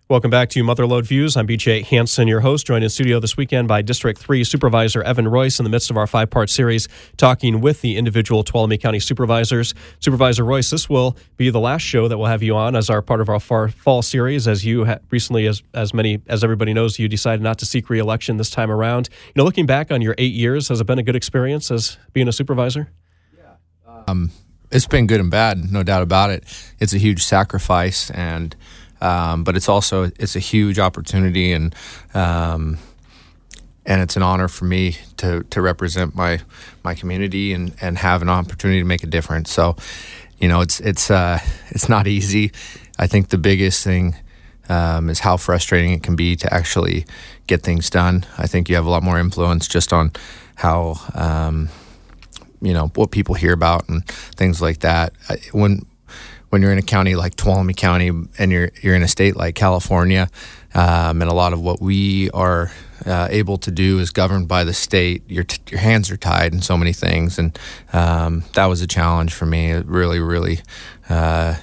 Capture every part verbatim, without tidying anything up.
Welcome back to Motherlode Views. I'm B J Hansen, your host, joined in studio this weekend by District three Supervisor Evan Royce in the midst of our five-part series talking with the individual Tuolumne County supervisors. Supervisor Royce, this will be the last show that we'll have you on as our part of our far fall series, as you ha- recently, as as many as everybody knows, you decided not to seek re-election this time around. You know, looking back on your eight years, has it been a good experience as being a supervisor? Yeah, um, it's been good and bad, no doubt about it. It's a huge sacrifice, and Um, but it's also it's a huge opportunity, and um, and it's an honor for me to to represent my my community and, and have an opportunity to make a difference. So, you know, it's it's uh, it's not easy. I think the biggest thing um, is how frustrating it can be to actually get things done. I think you have a lot more influence just on how um, you know what people hear about and things like that. I, when When you're in a county like Tuolumne County and you're you're in a state like California, um, and a lot of what we are uh, able to do is governed by the state, your t- your hands are tied in so many things, and um, that was a challenge for me. It really, really, uh,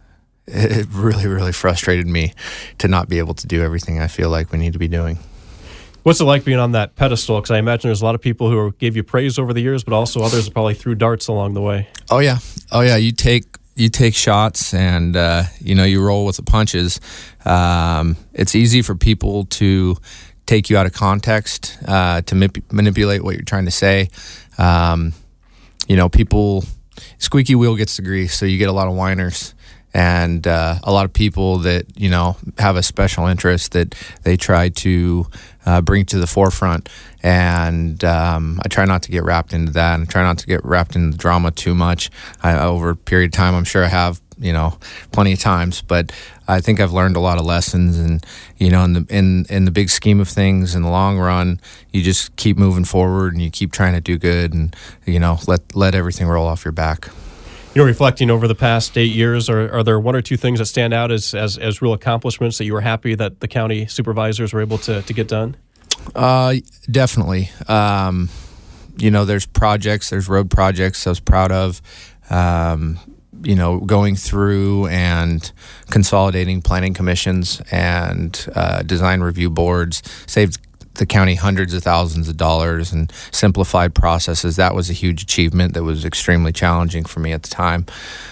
it really, really frustrated me to not be able to do everything I feel like we need to be doing. What's it like being on that pedestal? Because I imagine there's a lot of people who gave you praise over the years, but also others that probably threw darts along the way. Oh yeah, oh yeah. You take. You take shots and, uh, you know, you roll with the punches. Um, it's easy for people to take you out of context, uh, to manip- manipulate what you're trying to say. Um, you know, people, squeaky wheel gets the grease, so you get a lot of whiners and uh, a lot of people that, you know, have a special interest that they try to uh, bring to the forefront. And um, I try not to get wrapped into that, and try not to get wrapped into the drama too much. I, over a period of time, I'm sure I have, you know, plenty of times, but I think I've learned a lot of lessons. And, you know, in the in, in the big scheme of things, in the long run, you just keep moving forward and you keep trying to do good, and, you know, let let everything roll off your back. You know, reflecting over the past eight years, are, are there one or two things that stand out as, as as real accomplishments that you were happy that the county supervisors were able to, to get done? Uh, definitely. Um, you know, there's projects, there's road projects I was proud of. Um, you know, going through and consolidating planning commissions and uh, design review boards saved the county hundreds of thousands of dollars and simplified processes. That was a huge achievement that was extremely challenging for me at the time.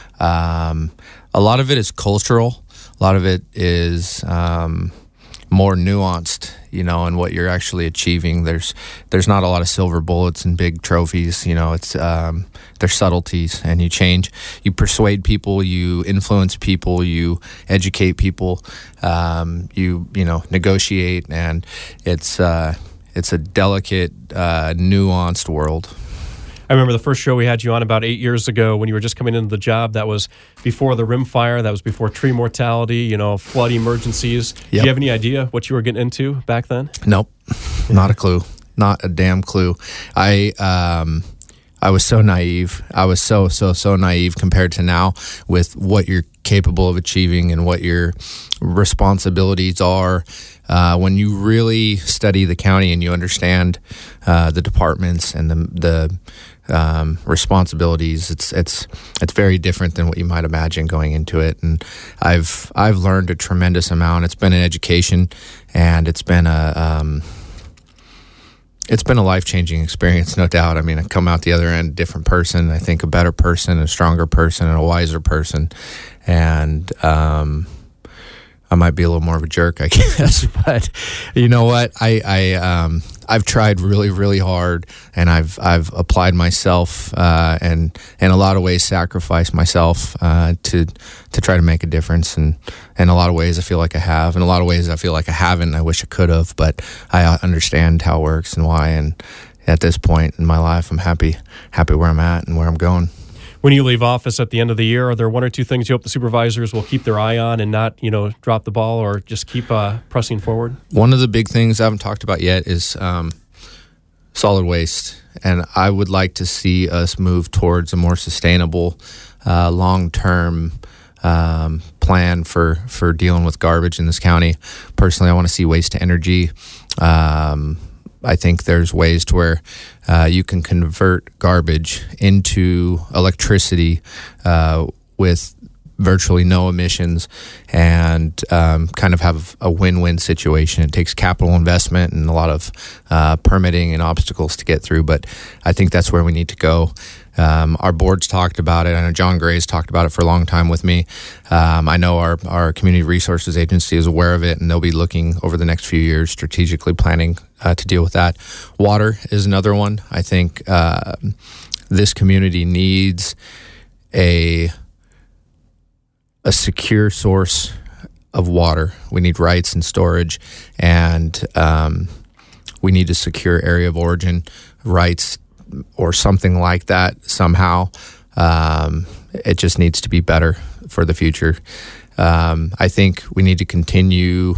Um, a lot of it is cultural. A lot of it is um, more nuanced, you know, in what you're actually achieving. There's there's not a lot of silver bullets and big trophies. You know, it's um, there's subtleties, and you change, you persuade people, you influence people, you educate people, um, you you know negotiate, and it's uh, it's a delicate, uh, nuanced world. I remember the first show we had you on about eight years ago when you were just coming into the job. That was before the rim fire. That was before tree mortality, you know, flood emergencies. Yep. Do you have any idea what you were getting into back then? Nope. Not a clue. Not a damn clue. I um, I was so naive. I was so, so, so naive compared to now with what you're capable of achieving and what your responsibilities are. Uh, when you really study the county and you understand uh, the departments and the the um, responsibilities, it's it's it's very different than what you might imagine going into it. And I've I've learned a tremendous amount. It's been an education, and it's been a um, it's been a life-changing experience, no doubt. I mean, I come out the other end a different person. I think a better person, a stronger person, and a wiser person. And um, I might be a little more of a jerk, I guess, but you know what? I, I um, I've tried really, really hard, and I've I've applied myself, uh, and in a lot of ways sacrificed myself uh, to to try to make a difference. And in a lot of ways, I feel like I have. In a lot of ways, I feel like I haven't. I wish I could have, but I understand how it works and why. And at this point in my life, I'm happy happy where I'm at and where I'm going. When you leave office at the end of the year, are there one or two things you hope the supervisors will keep their eye on and not, you know, drop the ball or just keep uh, pressing forward? One of the big things I haven't talked about yet is um, solid waste. And I would like to see us move towards a more sustainable, uh, long-term um, plan for, for dealing with garbage in this county. Personally, I want to see waste to energy. Um, I think there's ways to where uh, you can convert garbage into electricity uh, with virtually no emissions and um, kind of have a win-win situation. It takes capital investment and a lot of uh, permitting and obstacles to get through, but I think that's where we need to go. Um, our board's talked about it. I know John Gray's talked about it for a long time with me. Um, I know our, our community resources agency is aware of it, and they'll be looking over the next few years, strategically planning uh, to deal with that. Water is another one. I think uh, this community needs a a secure source of water. We need rights and storage, and um, we need a secure area of origin rights or something like that somehow. Um, it just needs to be better for the future. Um, I think we need to continue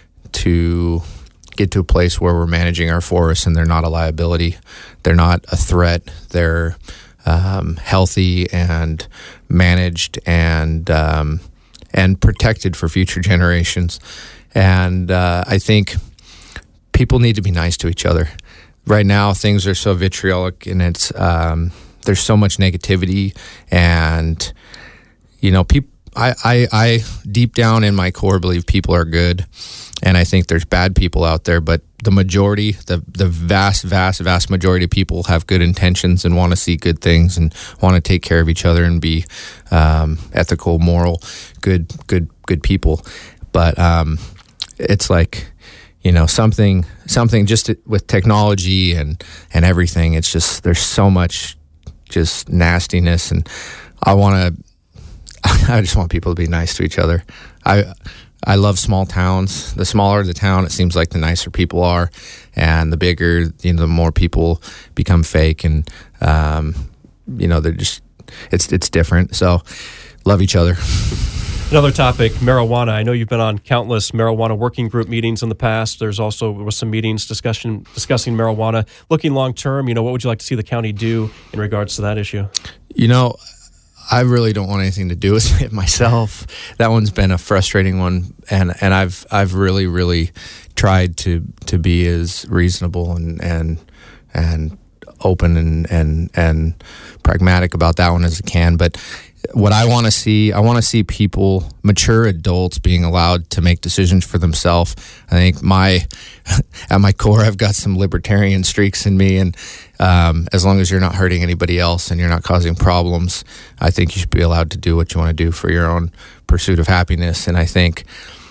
to get to a place where we're managing our forests and they're not a liability. They're not a threat. They're um, healthy and managed and um, and protected for future generations. And uh, I think people need to be nice to each other. Right now, things are so vitriolic, and it's um, there's so much negativity, and you know, people. I, I, I deep down in my core believe people are good, and I think there's bad people out there. But the majority, the the vast, vast, vast majority of people have good intentions and want to see good things and want to take care of each other and be um, ethical, moral, good, good, good people. But um, it's like, you know, something, something just with technology and, and everything, it's just, there's so much just nastiness, and I want to, I just want people to be nice to each other. I, I love small towns. The smaller the town, it seems like the nicer people are, and the bigger, you know, the more people become fake, and, um, you know, they're just, it's, it's different. So love each other. Another topic, marijuana. I know you've been on countless marijuana working group meetings in the past. There's also was some meetings discussion discussing marijuana. Looking long term, you know, what would you like to see the county do in regards to that issue? You know, I really don't want anything to do with it myself. That one's been a frustrating one, and, and I've I've really really tried to to be as reasonable and and and open and and and pragmatic about that one as I can. But what I want to see, I want to see people, mature adults, being allowed to make decisions for themselves. I think my, at my core, I've got some libertarian streaks in me, and um, as long as you're not hurting anybody else and you're not causing problems, I think you should be allowed to do what you want to do for your own pursuit of happiness. And I think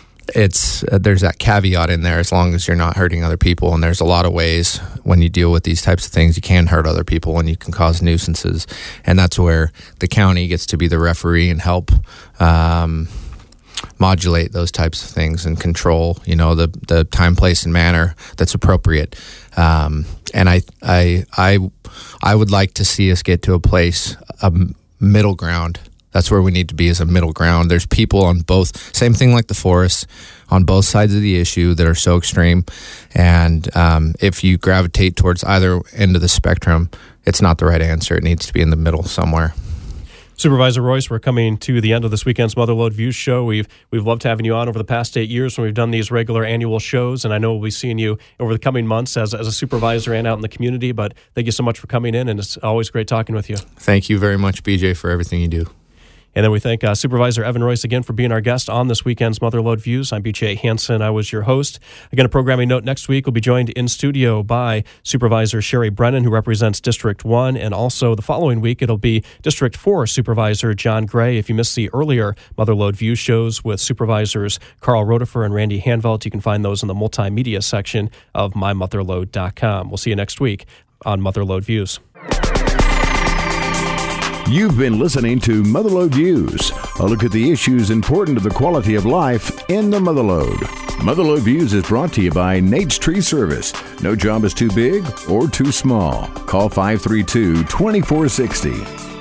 it's uh, there's that caveat in there, as long as you're not hurting other people. And there's a lot of ways when you deal with these types of things, you can hurt other people and you can cause nuisances. And that's where the county gets to be the referee and help um, modulate those types of things and control, you know, the the time, place, and manner that's appropriate. Um, and I I I I would like to see us get to a place, a middle ground. That's where we need to be, as a middle ground. There's people on both, same thing like the forests, on both sides of the issue that are so extreme. And um, if you gravitate towards either end of the spectrum, it's not the right answer. It needs to be in the middle somewhere. Supervisor Royce, we're coming to the end of this weekend's Motherlode Views show. We've we've loved having you on over the past eight years when we've done these regular annual shows, and I know we'll be seeing you over the coming months as, as a supervisor and out in the community. But thank you so much for coming in, and it's always great talking with you. Thank you very much, B J, for everything you do. And then we thank uh, Supervisor Evan Royce again for being our guest on this weekend's Motherlode Views. I'm B J Hansen. I was your host. Again, a programming note, next week we'll be joined in studio by Supervisor Sherry Brennan, who represents District one, and also the following week it'll be District four Supervisor John Gray. If you missed the earlier Motherlode Views shows with Supervisors Carl Rodefer and Randy Hanvelt, you can find those in the multimedia section of my motherlode dot com. We'll see you next week on Motherlode Views. You've been listening to Motherlode Views, a look at the issues important to the quality of life in the Motherlode. Motherlode Views is brought to you by Nate's Tree Service. No job is too big or too small. Call five three two, two four six zero.